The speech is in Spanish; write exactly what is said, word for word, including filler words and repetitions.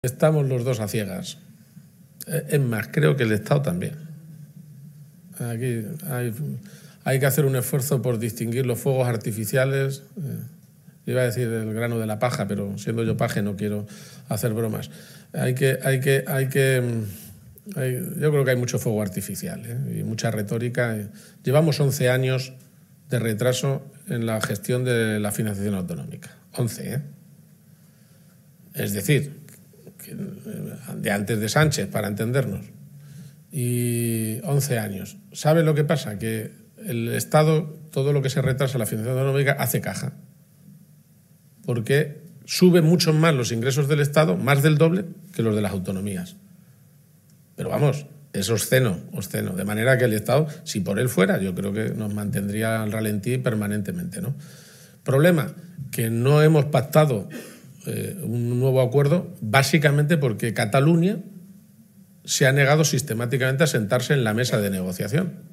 Estamos los dos a ciegas. Es más, creo que el Estado también. Aquí hay, hay que hacer un esfuerzo por distinguir los fuegos artificiales. Eh, iba a decir el grano de la paja, pero siendo yo paje no quiero hacer bromas. Hay que, hay que, hay que, hay, yo creo que hay mucho fuego artificial, ¿eh? Y mucha retórica. Llevamos once años de retraso en la gestión de la financiación autonómica. once, ¿eh? Es decir, de antes de Sánchez, para entendernos, y once años. ¿Sabe lo que pasa? Que el Estado, todo lo que se retrasa en la financiación autonómica, hace caja, porque suben mucho más los ingresos del Estado, más del doble, que los de las autonomías. Pero vamos, es obsceno, obsceno, de manera que el Estado, si por él fuera, yo creo que nos mantendría al ralentí permanentemente, ¿no? Problema, que no hemos pactado Eh, un nuevo acuerdo, básicamente porque Cataluña se ha negado sistemáticamente a sentarse en la mesa de negociación.